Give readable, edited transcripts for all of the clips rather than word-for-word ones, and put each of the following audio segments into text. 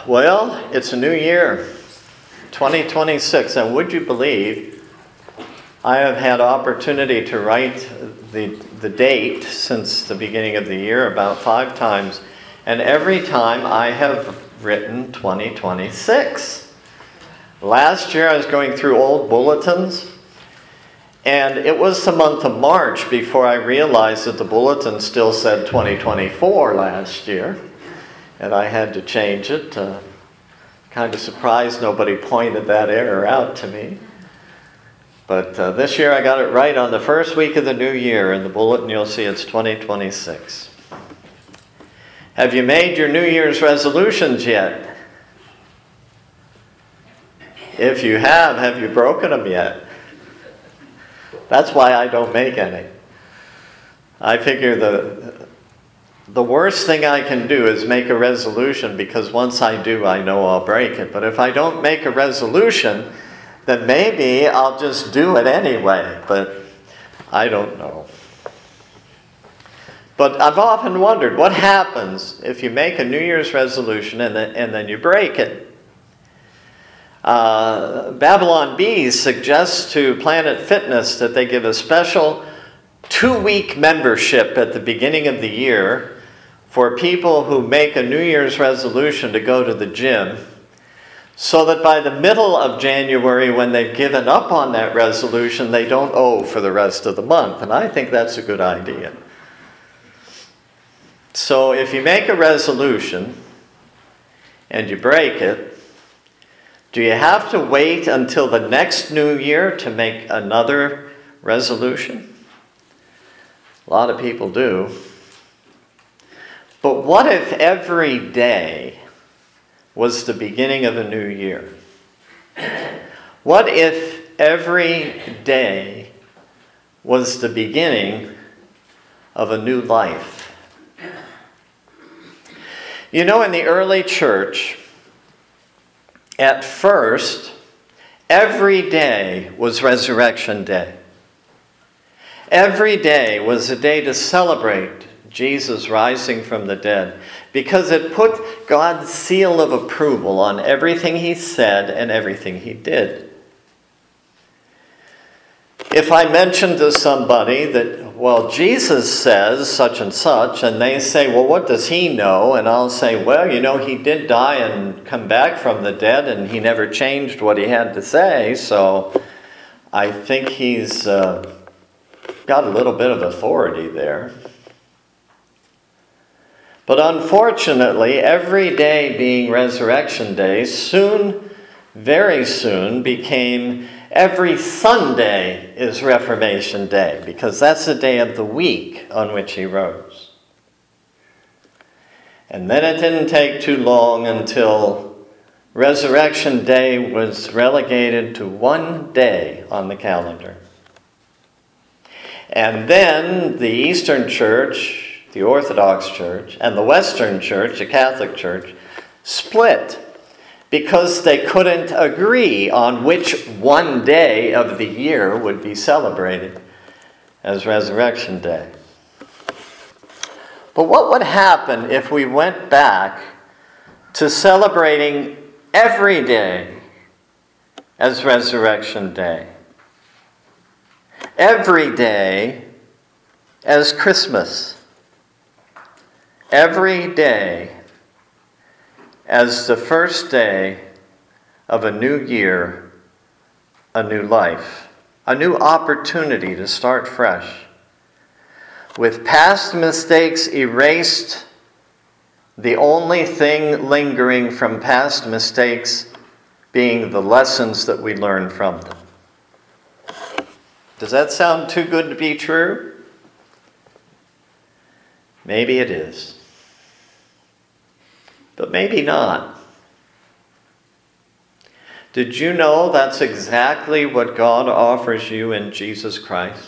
Well, it's a new year, 2026, and would you believe I have had opportunity to write the date since the beginning of the year about 5 times, and every time I have written 2026. Last year I was going through old bulletins, and it was the month of March before I realized that the bulletin still said 2024 last year. And I had to change it. Kind of surprised nobody pointed that error out to me. But this year I got it right on the first week of the new year. In the bulletin you'll see it's 2026. Have you made your New Year's resolutions yet? If you have you broken them yet? That's why I don't make any. I figure the worst thing I can do is make a resolution, because once I do, I know I'll break it. But if I don't make a resolution, then maybe I'll just do it anyway. But I don't know. But I've often wondered, what happens if you make a New Year's resolution and then you break it? Babylon Bees suggests to Planet Fitness that they give a special 2-week membership at the beginning of the year for people who make a New Year's resolution to go to the gym, so that by the middle of January, when they've given up on that resolution, they don't owe for the rest of the month. And I think that's a good idea. So if you make a resolution and you break it, do you have to wait until the next new year to make another resolution? A lot of people do. But what if every day was the beginning of a new year? What if every day was the beginning of a new life? You know, in the early church, at first, every day was Resurrection Day. Every day was a day to celebrate Jesus rising from the dead, because it put God's seal of approval on everything he said and everything he did. If I mention to somebody that, well, Jesus says such and such, and they say, well, what does he know? And I'll say, well, you know, he did die and come back from the dead, and he never changed what he had to say, so I think he's got a little bit of authority there. But unfortunately, every day being Resurrection Day soon, very soon, became every Sunday is Reformation Day, because that's the day of the week on which he rose. And then it didn't take too long until Resurrection Day was relegated to one day on the calendar. And then the Eastern Church, the Orthodox Church, and the Western Church, the Catholic Church, split because they couldn't agree on which one day of the year would be celebrated as Resurrection Day. But what would happen if we went back to celebrating every day as Resurrection Day? Every day as Christmas. Every day as the first day of a new year, a new life, a new opportunity to start fresh. With past mistakes erased, the only thing lingering from past mistakes being the lessons that we learn from them. Does that sound too good to be true? Maybe it is. But maybe not. Did you know that's exactly what God offers you in Jesus Christ?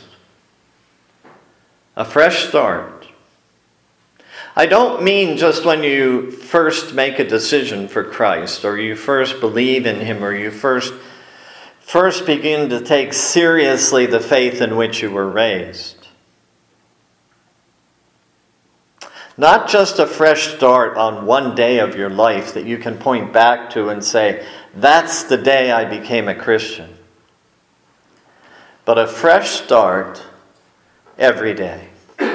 A fresh start. I don't mean just when you first make a decision for Christ, or you first believe in him, or you first begin to take seriously the faith in which you were raised. Not just a fresh start on one day of your life that you can point back to and say, that's the day I became a Christian. But a fresh start every day.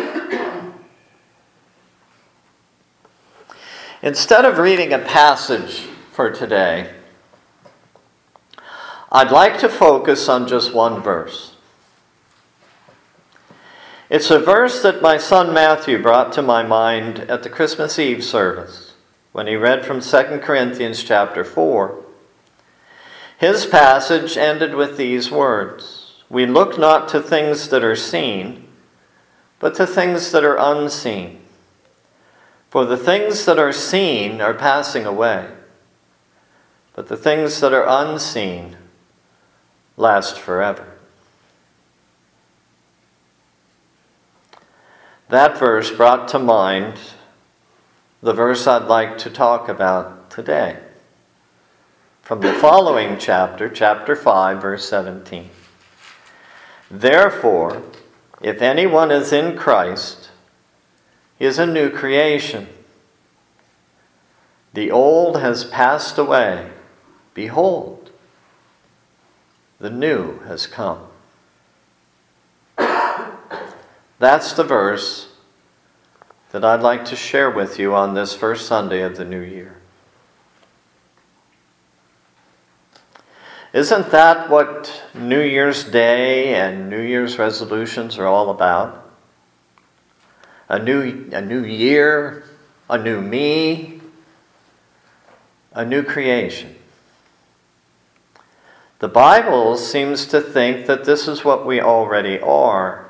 Instead of reading a passage for today, I'd like to focus on just one verse. It's a verse that my son Matthew brought to my mind at the Christmas Eve service when he read from 2 Corinthians chapter 4. His passage ended with these words, "We look not to things that are seen, but to things that are unseen. For the things that are seen are passing away, but the things that are unseen last forever." That verse brought to mind the verse I'd like to talk about today. From the following chapter, chapter 5, verse 17. "Therefore, if anyone is in Christ, he is a new creation. The old has passed away. Behold, the new has come." That's the verse that I'd like to share with you on this first Sunday of the new year. Isn't that what New Year's Day and New Year's resolutions are all about? A new year, a new me, a new creation. The Bible seems to think that this is what we already are.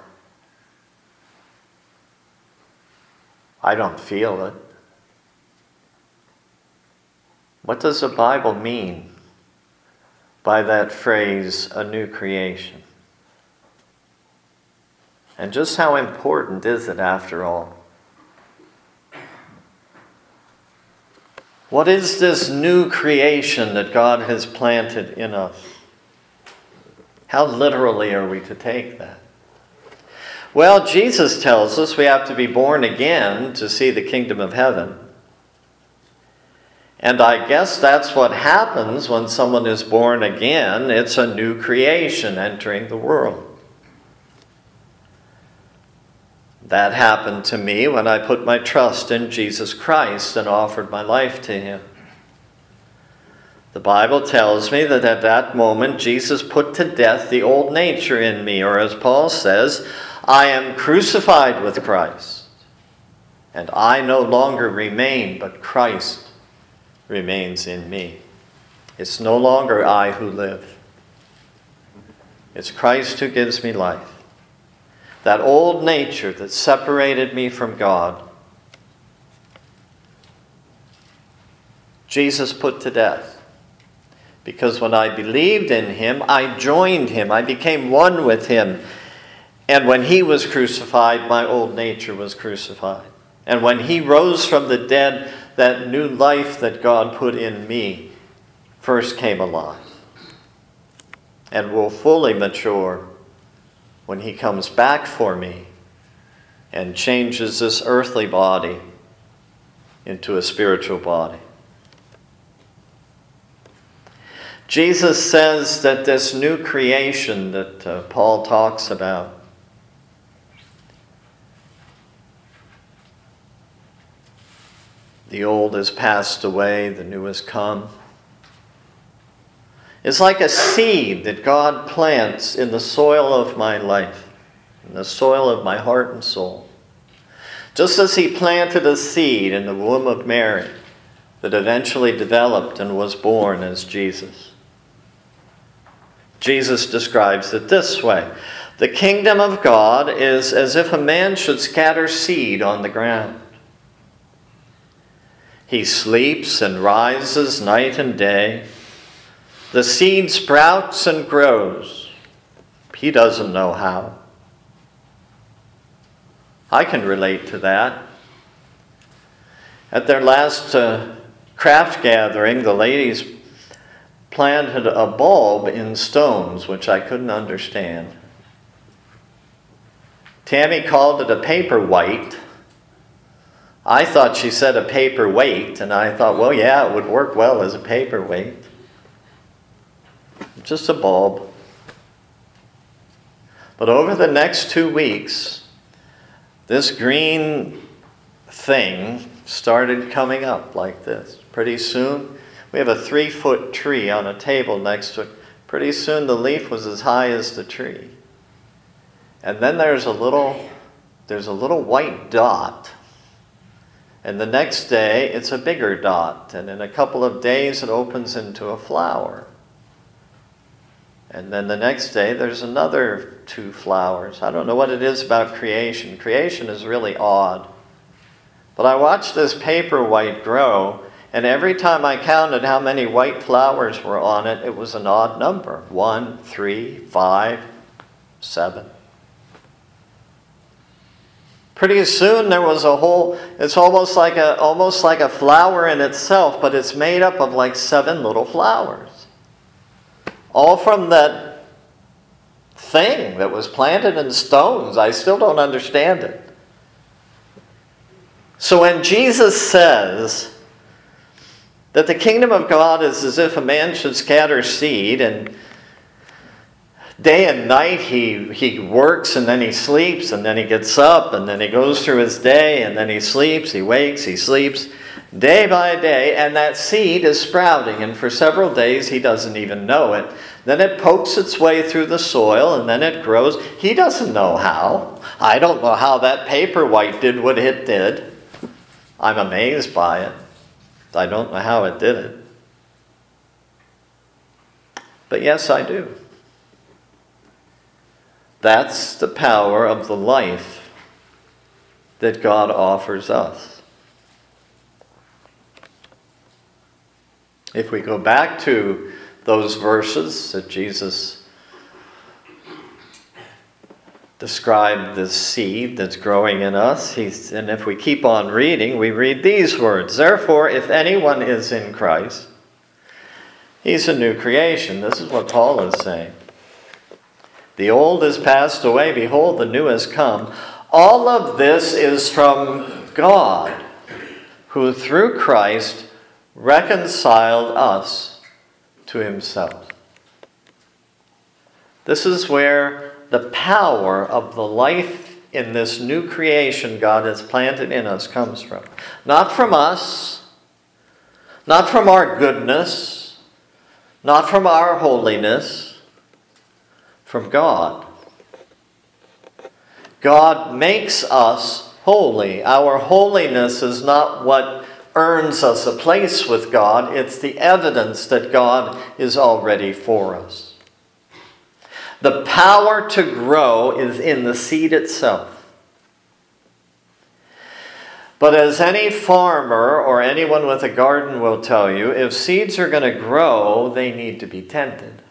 I don't feel it. What does the Bible mean by that phrase, a new creation? And just how important is it after all? What is this new creation that God has planted in us? How literally are we to take that? Well, Jesus tells us we have to be born again to see the kingdom of heaven. And I guess that's what happens when someone is born again. It's a new creation entering the world. That happened to me when I put my trust in Jesus Christ and offered my life to Him. The Bible tells me that at that moment Jesus put to death the old nature in me, or as Paul says, I am crucified with Christ, and I no longer remain, but Christ remains in me. It's no longer I who live. It's Christ who gives me life. That old nature that separated me from God, Jesus put to death. Because when I believed in Him, I joined Him. I became one with Him. And when He was crucified, my old nature was crucified. And when He rose from the dead, that new life that God put in me first came alive. And will fully mature when He comes back for me and changes this earthly body into a spiritual body. Jesus says that this new creation that Paul talks about, the old has passed away, the new has come. It's like a seed that God plants in the soil of my life, in the soil of my heart and soul. Just as He planted a seed in the womb of Mary that eventually developed and was born as Jesus. Jesus describes it this way. The kingdom of God is as if a man should scatter seed on the ground. He sleeps and rises night and day. The seed sprouts and grows. He doesn't know how. I can relate to that. At their last craft gathering, the ladies planted a bulb in stones, which I couldn't understand. Tammy called it a paper white. I thought she said a paperweight, and I thought, well, yeah, it would work well as a paperweight. Just a bulb. But over the next 2 weeks, this green thing started coming up like this. Pretty soon, we have a 3-foot tree on a table next to it. Pretty soon the leaf was as high as the tree. And then there's a little white dot. And the next day, it's a bigger dot. And in a couple of days, it opens into a flower. And then the next day, there's another 2 flowers. I don't know what it is about creation. Creation is really odd. But I watched this paperwhite grow, and every time I counted how many white flowers were on it, it was an odd number. 1, 3, 5, 7. Pretty soon there was a whole, it's almost like a flower in itself, but it's made up of like 7 little flowers. All from that thing that was planted in stones. I still don't understand it. So when Jesus says that the kingdom of God is as if a man should scatter seed, and day and night he works, and then he sleeps, and then he gets up, and then he goes through his day, and then he sleeps, he wakes, he sleeps, day by day, and that seed is sprouting, and for several days he doesn't even know it. Then it pokes its way through the soil, and then it grows. He doesn't know how. I don't know how that paperwhite did what it did. I'm amazed by it. I don't know how it did it. But yes, I do. That's the power of the life that God offers us. If we go back to those verses that Jesus described the seed that's growing in us, and if we keep on reading, we read these words: "Therefore, if anyone is in Christ, he's a new creation." This is what Paul is saying. "The old is passed away, behold, the new has come." All of this is from God, who through Christ reconciled us to himself. This is where the power of the life in this new creation God has planted in us comes from. Not from us, not from our goodness, not from our holiness, from God. God makes us holy. Our holiness is not what earns us a place with God. It's the evidence that God is already for us. The power to grow is in the seed itself. But as any farmer or anyone with a garden will tell you, if seeds are going to grow, they need to be tended.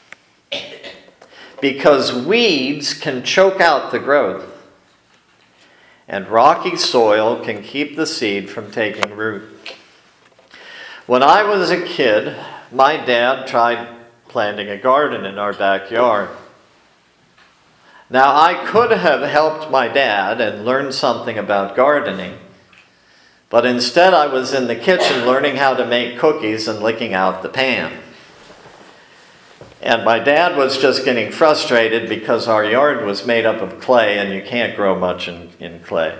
Because weeds can choke out the growth. And rocky soil can keep the seed from taking root. When I was a kid, my dad tried planting a garden in our backyard. Now, I could have helped my dad and learned something about gardening, but instead I was in the kitchen learning how to make cookies and licking out the pan. And my dad was just getting frustrated because our yard was made up of clay, and you can't grow much in clay.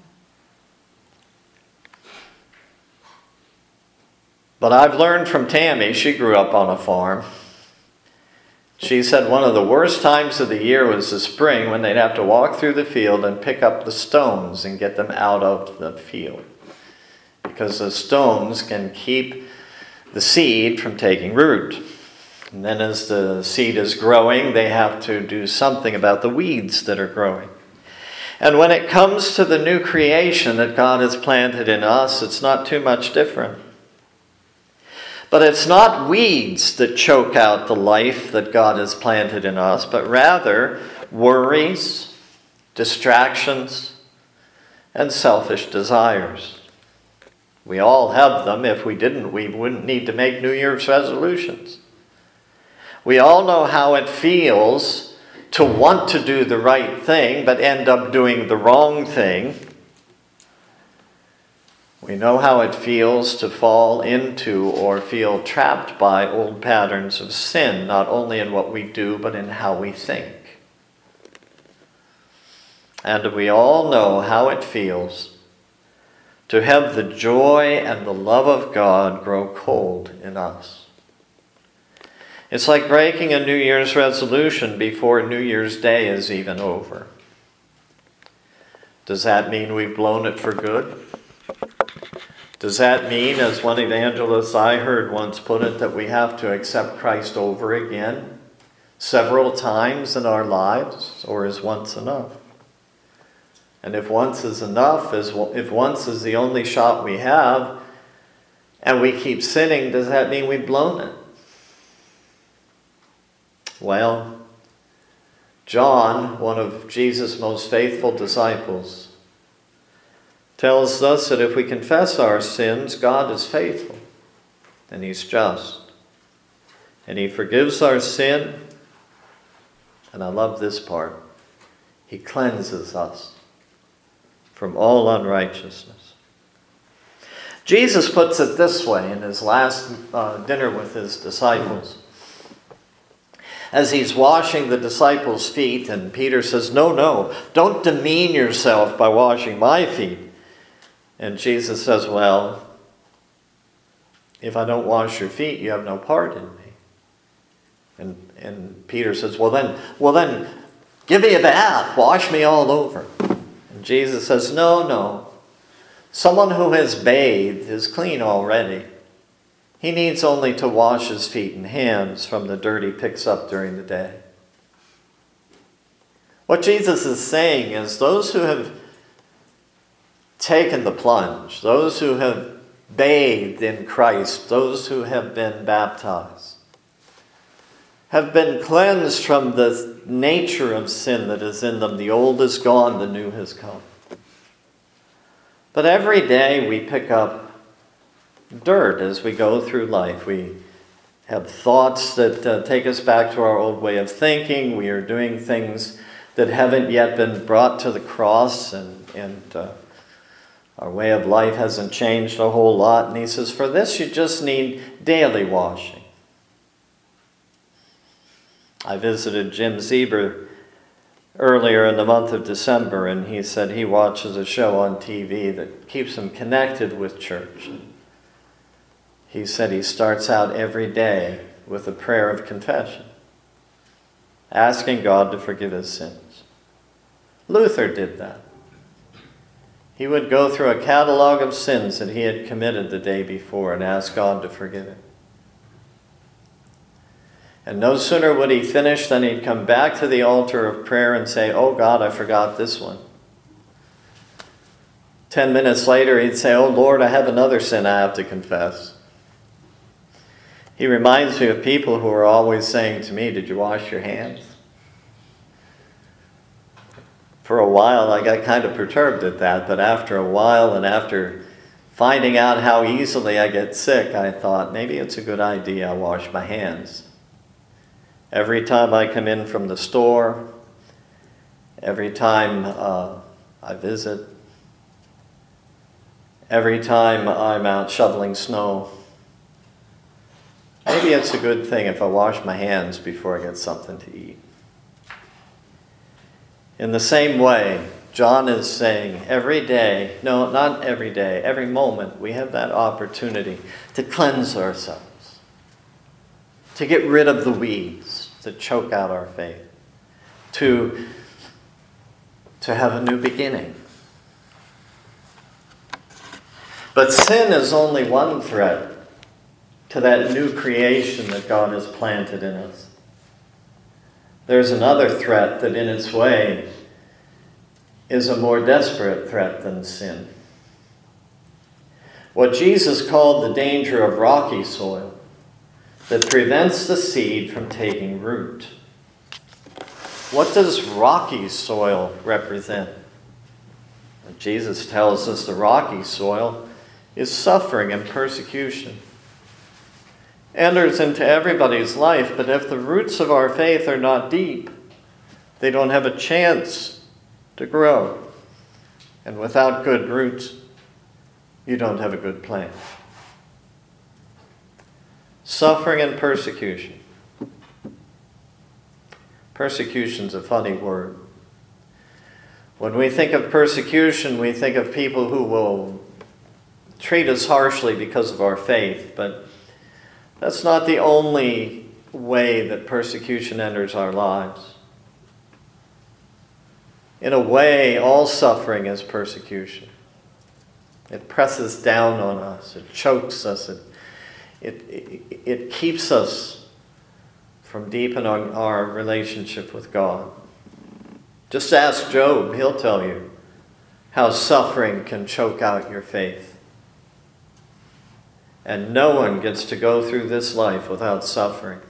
But I've learned from Tammy, she grew up on a farm. She said one of the worst times of the year was the spring, when they'd have to walk through the field and pick up the stones and get them out of the field. Because the stones can keep the seed from taking root. And then as the seed is growing, they have to do something about the weeds that are growing. And when it comes to the new creation that God has planted in us, it's not too much different. But it's not weeds that choke out the life that God has planted in us, but rather worries, distractions, and selfish desires. We all have them. If we didn't, we wouldn't need to make New Year's resolutions. We all know how it feels to want to do the right thing, but end up doing the wrong thing. We know how it feels to fall into or feel trapped by old patterns of sin, not only in what we do, but in how we think. And we all know how it feels to have the joy and the love of God grow cold in us. It's like breaking a New Year's resolution before New Year's Day is even over. Does that mean we've blown it for good? Does that mean, as one evangelist I heard once put it, that we have to accept Christ over again several times in our lives, or is once enough? And if once is enough, if once is the only shot we have, and we keep sinning, does that mean we've blown it? Well, John, one of Jesus' most faithful disciples, tells us that if we confess our sins, God is faithful and He's just. And He forgives our sin, and I love this part, He cleanses us from all unrighteousness. Jesus puts it this way in His last dinner with His disciples. As He's washing the disciples' feet, and Peter says, no, don't demean yourself by washing my feet. And Jesus says, well, if I don't wash your feet, you have no part in me. And Peter says, well then, give me a bath, wash me all over. And Jesus says, no. Someone who has bathed is clean already. He needs only to wash his feet and hands from the dirt he picks up during the day. What Jesus is saying is those who have taken the plunge, those who have bathed in Christ, those who have been baptized, have been cleansed from the nature of sin that is in them. The old is gone, the new has come. But every day we pick up dirt as we go through life. We have thoughts that take us back to our old way of thinking. We are doing things that haven't yet been brought to the cross, and our way of life hasn't changed a whole lot. And he says, for this you just need daily washing. I visited Jim Zieber earlier in the month of December, and he said he watches a show on TV that keeps him connected with church. He said he starts out every day with a prayer of confession, asking God to forgive his sins. Luther did that. He would go through a catalog of sins that he had committed the day before and ask God to forgive him. And no sooner would he finish than he'd come back to the altar of prayer and say, oh God, I forgot this one. 10 minutes later, he'd say, oh Lord, I have another sin I have to confess. He reminds me of people who are always saying to me, did you wash your hands? For a while, I got kind of perturbed at that, but after a while and after finding out how easily I get sick, I thought, maybe it's a good idea I wash my hands. Every time I come in from the store, every time I visit, every time I'm out shoveling snow, maybe it's a good thing if I wash my hands before I get something to eat. In the same way, John is saying every day, no, not every day, every moment, we have that opportunity to cleanse ourselves, to get rid of the weeds that choke out our faith, to have a new beginning. But sin is only one threat to that new creation that God has planted in us. There's another threat that in its way is a more desperate threat than sin. What Jesus called the danger of rocky soil that prevents the seed from taking root. What does rocky soil represent? Jesus tells us the rocky soil is suffering and persecution. Enters into everybody's life, but if the roots of our faith are not deep, they don't have a chance to grow. And without good roots, you don't have a good plan. Suffering and persecution. Persecution's a funny word. When we think of persecution, we think of people who will treat us harshly because of our faith, but that's not the only way that persecution enters our lives. In a way, all suffering is persecution. It presses down on us, it chokes us, it keeps us from deepening our relationship with God. Just ask Job, he'll tell you how suffering can choke out your faith. And no one gets to go through this life without suffering.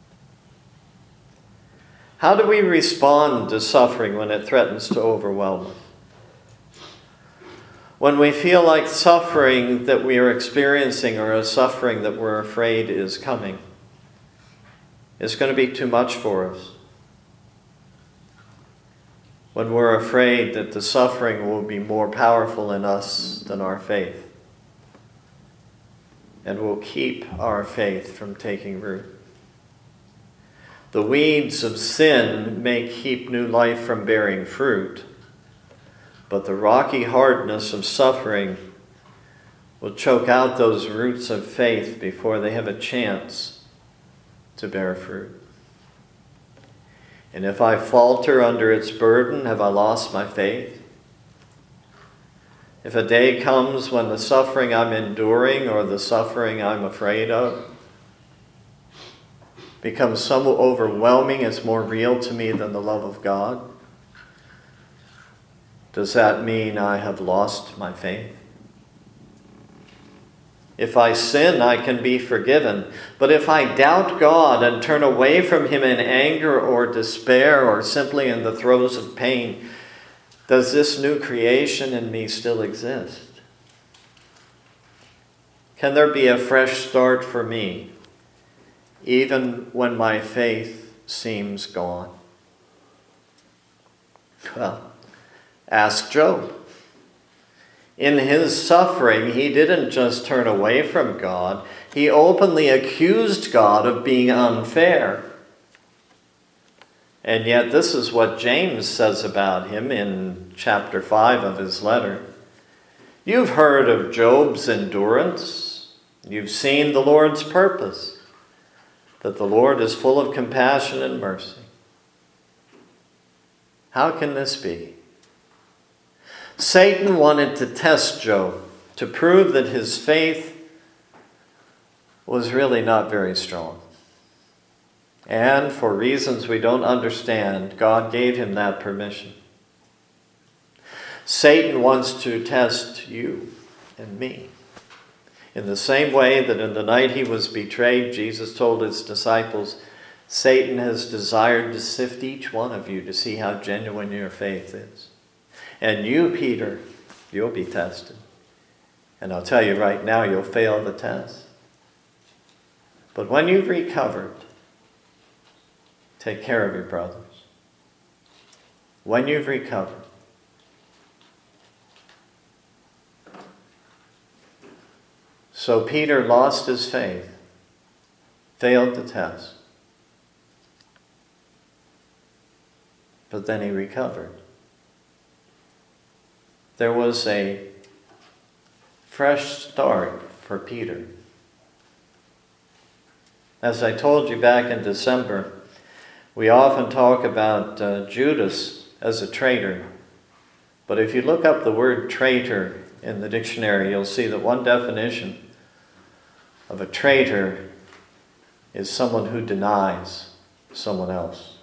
How do we respond to suffering when it threatens to overwhelm us? When we feel like suffering that we are experiencing or a suffering that we're afraid is coming, it's going to be too much for us. When we're afraid that the suffering will be more powerful in us than our faith, and will keep our faith from taking root. The weeds of sin may keep new life from bearing fruit, but the rocky hardness of suffering will choke out those roots of faith before they have a chance to bear fruit. And if I falter under its burden, have I lost my faith? If a day comes when the suffering I'm enduring or the suffering I'm afraid of becomes so overwhelming, it's more real to me than the love of God, does that mean I have lost my faith? If I sin, I can be forgiven. But if I doubt God and turn away from Him in anger or despair or simply in the throes of pain, does this new creation in me still exist? Can there be a fresh start for me, even when my faith seems gone? Well, ask Job. In his suffering, he didn't just turn away from God. He openly accused God of being unfair. And yet this is what James says about him in chapter 5 of his letter. You've heard of Job's endurance. You've seen the Lord's purpose, that the Lord is full of compassion and mercy. How can this be? Satan wanted to test Job to prove that his faith was really not very strong. And for reasons we don't understand, God gave him that permission. Satan wants to test you and me. In the same way that in the night he was betrayed, Jesus told his disciples, Satan has desired to sift each one of you to see how genuine your faith is. And you, Peter, you'll be tested. And I'll tell you right now, you'll fail the test. But when you've recovered, take care of your brothers. When you've recovered, so Peter lost his faith, failed the test, but then he recovered. There was a fresh start for Peter. As I told you back in December, we often talk about Judas as a traitor. But if you look up the word traitor in the dictionary, you'll see that one definition of a traitor is someone who denies someone else.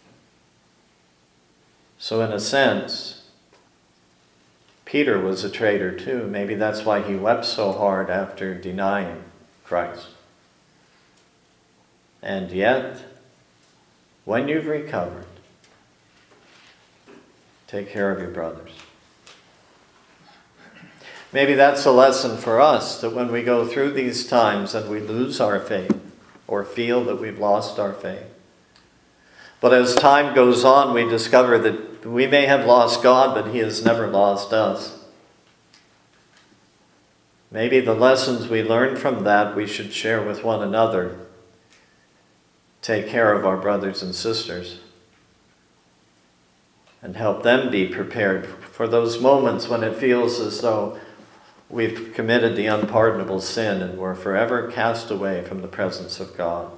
So in a sense, Peter was a traitor too. Maybe that's why he wept so hard after denying Christ. And yet, when you've recovered, take care of your brothers. Maybe that's a lesson for us, that when we go through these times and we lose our faith or feel that we've lost our faith, but as time goes on, we discover that we may have lost God, but He has never lost us. Maybe the lessons we learned from that we should share with one another. Take care of our brothers and sisters and help them be prepared for those moments when it feels as though we've committed the unpardonable sin and we're forever cast away from the presence of God.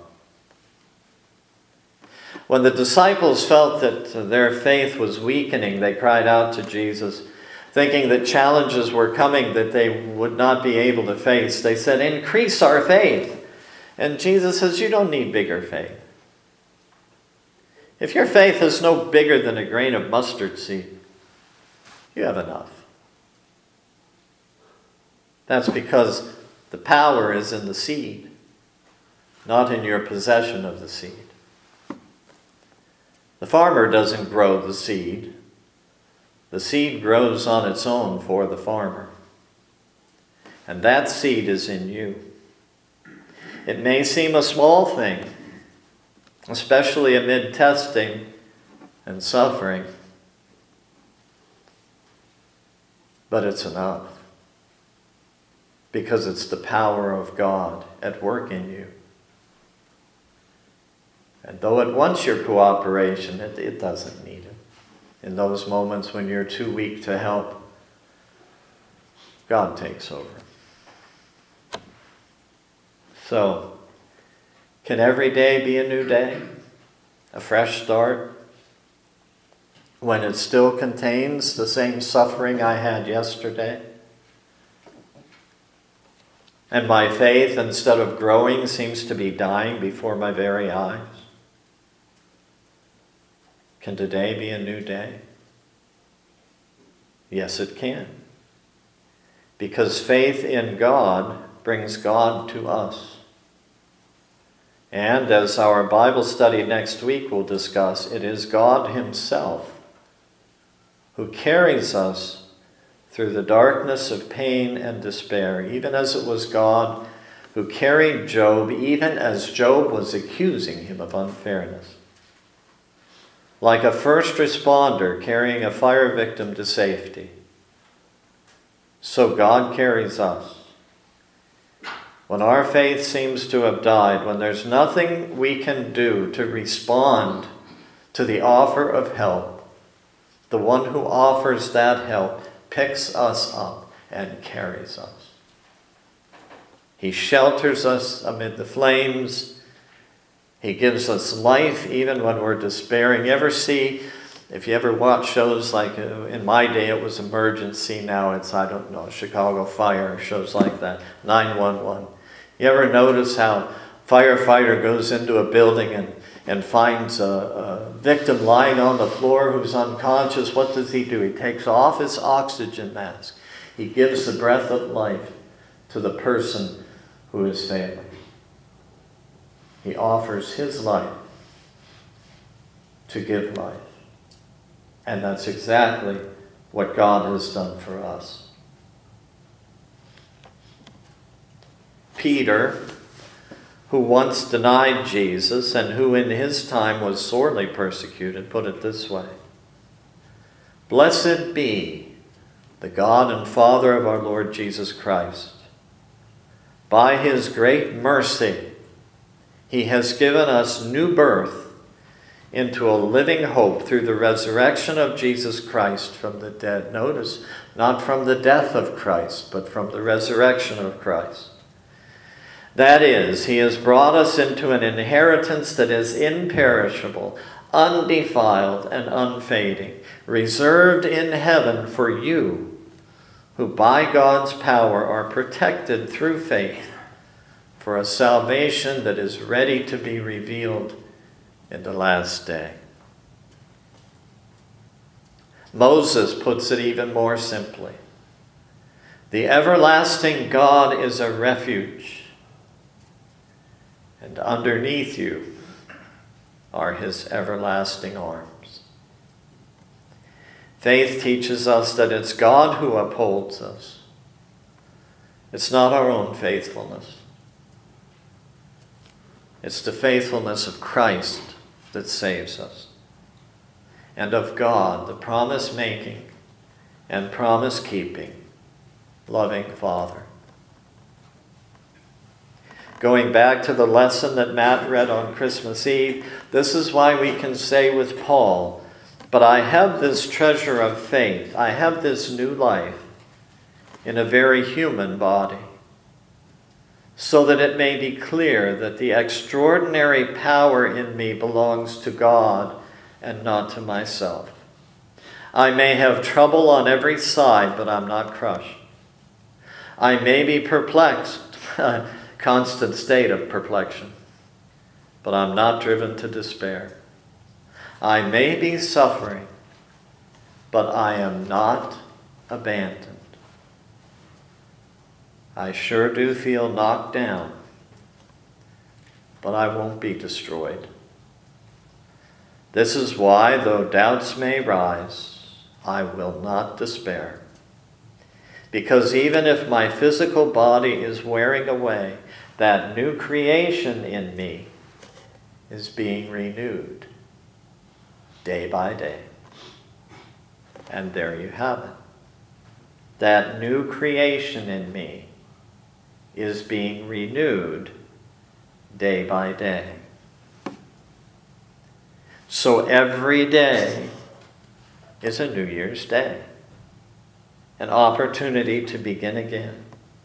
When the disciples felt that their faith was weakening, they cried out to Jesus, thinking that challenges were coming that they would not be able to face. They said, "Increase our faith." And Jesus says, "You don't need bigger faith. If your faith is no bigger than a grain of mustard seed, you have enough." That's because the power is in the seed, not in your possession of the seed. The farmer doesn't grow the seed. The seed grows on its own for the farmer. And that seed is in you. It may seem a small thing, especially amid testing and suffering, but it's enough because it's the power of God at work in you. And though it wants your cooperation, it doesn't need it. In those moments when you're too weak to help, God takes over. So, can every day be a new day? A fresh start? When it still contains the same suffering I had yesterday? And my faith, instead of growing, seems to be dying before my very eyes? Can today be a new day? Yes, it can. Because faith in God brings God to us. And as our Bible study next week will discuss, it is God Himself who carries us through the darkness of pain and despair, even as it was God who carried Job, even as Job was accusing him of unfairness. Like a first responder carrying a fire victim to safety, so God carries us. When our faith seems to have died, when there's nothing we can do to respond to the offer of help, the one who offers that help picks us up and carries us. He shelters us amid the flames. He gives us life even when we're despairing. If you ever watch shows like, in my day it was Emergency, now it's, Chicago Fire, shows like that, 911. You ever notice how a firefighter goes into a building and finds a victim lying on the floor who's unconscious? What does he do? He takes off his oxygen mask. He gives the breath of life to the person who is failing. He offers his life to give life. And that's exactly what God has done for us. Peter, who once denied Jesus and who in his time was sorely persecuted, put it this way: "Blessed be the God and Father of our Lord Jesus Christ. By His great mercy, He has given us new birth into a living hope through the resurrection of Jesus Christ from the dead." Notice, not from the death of Christ, but from the resurrection of Christ. That is, He has brought us into an inheritance that is imperishable, undefiled, and unfading, reserved in heaven for you, who by God's power are protected through faith for a salvation that is ready to be revealed in the last day. Moses puts it even more simply. The everlasting God is a refuge, and underneath you are His everlasting arms. Faith teaches us that it's God who upholds us. It's not our own faithfulness. It's the faithfulness of Christ that saves us, and of God, the promise-making and promise-keeping, loving Father. Going back to the lesson that Matt read on Christmas Eve, this is why we can say with Paul, "But I have this treasure of faith, I have this new life in a very human body, so that it may be clear that the extraordinary power in me belongs to God and not to myself. I may have trouble on every side, but I'm not crushed. I may be perplexed, a constant state of perplexion, but I'm not driven to despair. I may be suffering, but I am not abandoned. I sure do feel knocked down, but I won't be destroyed. This is why, though doubts may rise, I will not despair. Because even if my physical body is wearing away, that new creation in me is being renewed day by day." And there you have it. That new creation in me is being renewed day by day. So every day is a New Year's Day, an opportunity to begin again.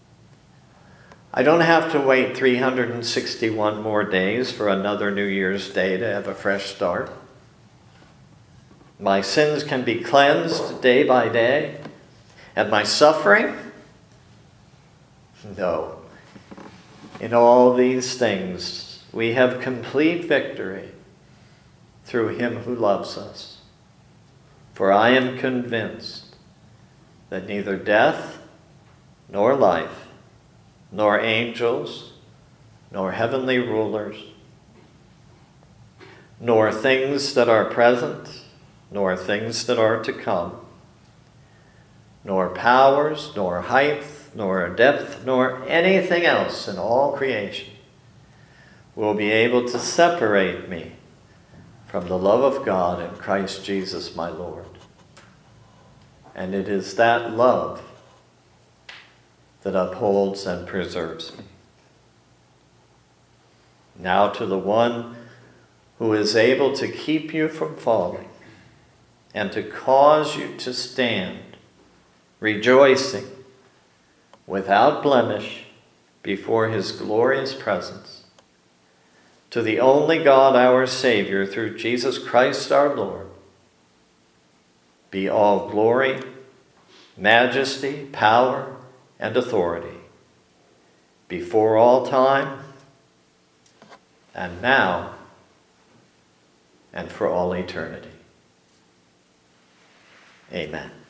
I don't have to wait 361 more days for another New Year's Day to have a fresh start. My sins can be cleansed day by day, and my suffering? No. In all these things, we have complete victory through him who loves us. For I am convinced that neither death, nor life, nor angels, nor heavenly rulers, nor things that are present, nor things that are to come, nor powers, nor height, nor depth, nor anything else in all creation will be able to separate me from the love of God in Christ Jesus my Lord. And it is that love that upholds and preserves me. Now to the one who is able to keep you from falling and to cause you to stand, rejoicing, without blemish, before his glorious presence, to the only God our Savior, through Jesus Christ our Lord, be all glory, majesty, power, and authority, before all time, and now, and for all eternity. Amen.